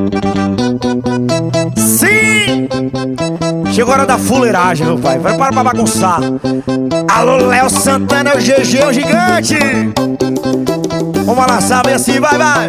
Sim! Chegou a hora da fuleiragem, meu pai. Prepara pra bagunçar. Alô, Léo Santana, é o GG, o gigante. Vamos lá, sabe assim, vai, vai.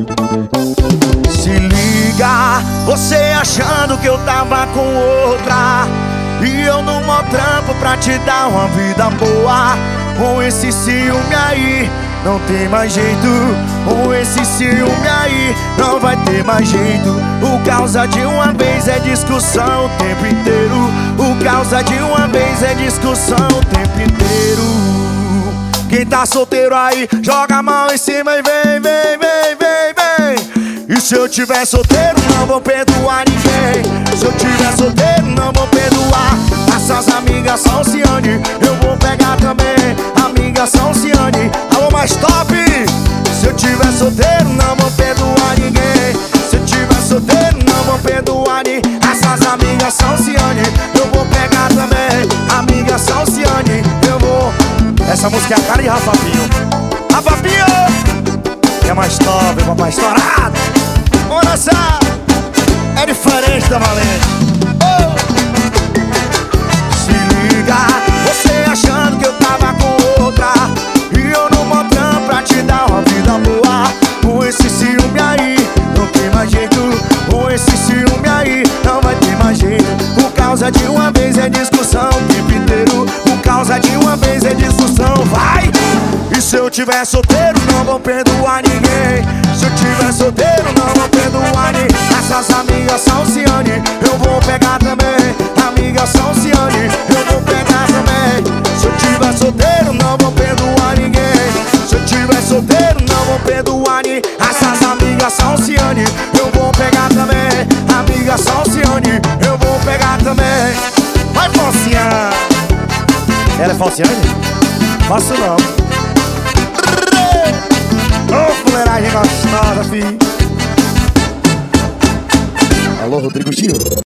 Se liga, você achando que eu tava com outra, e eu no mó trampo pra te dar uma vida boa. Com esse ciúme aí não tem mais jeito. Com esse ciúme aí não vai ter mais jeito. O causa de uma vez é discussão o tempo inteiro. O causa de uma vez é discussão o tempo inteiro. Quem tá solteiro aí, joga a mão em cima e vem, vem, vem, vem, vem. E se eu tiver solteiro, não vou perdoar ninguém. Se eu tiver solteiro, não vou perdoar. Essas amigas são Ciane, eu vou pegar também. Amigas são Ciane, alô mais top. Se eu tiver solteiro, não vou perdoar ninguém. Se eu tiver solteiro, não vou perdoar ninguém. Essas amigas são Ciane, eu vou pegar também. Amigas são Ciane, eu vou. Essa música é a cara de Rafa Pinho. Rafa Pinho é mais top, é mais estourado. Vamos dançar. É diferente da Valente. Se liga, você achando que eu tava com outra, e eu no mó trampo pra te dar uma vida boa. Com esse ciúme aí não tem mais jeito. Com esse ciúme aí não vai ter mais jeito. Por causa de uma vez é discussão o tempo inteiro. Por causa de uma vez é discussão, vai! E se eu tiver solteiro, não vou perdoar ninguém. Se eu tiver solteiro, não vou perdoar ninguém. Essas amigas são Ciane, eu vou pegar também. Amigas são Ciane, eu vou pegar também. Se eu tiver solteiro, não vou perdoar ninguém. Se eu tiver solteiro, não vou perdoar ninguém. Essas amigas são Ciane, eu vou pegar também. Amigas são Ciane, eu vou pegar também. Vai, Falciane! Ela é Falciane? Faço não. Ô, fuleiragem gostosa, fi. Alô, Rodrigo Gil.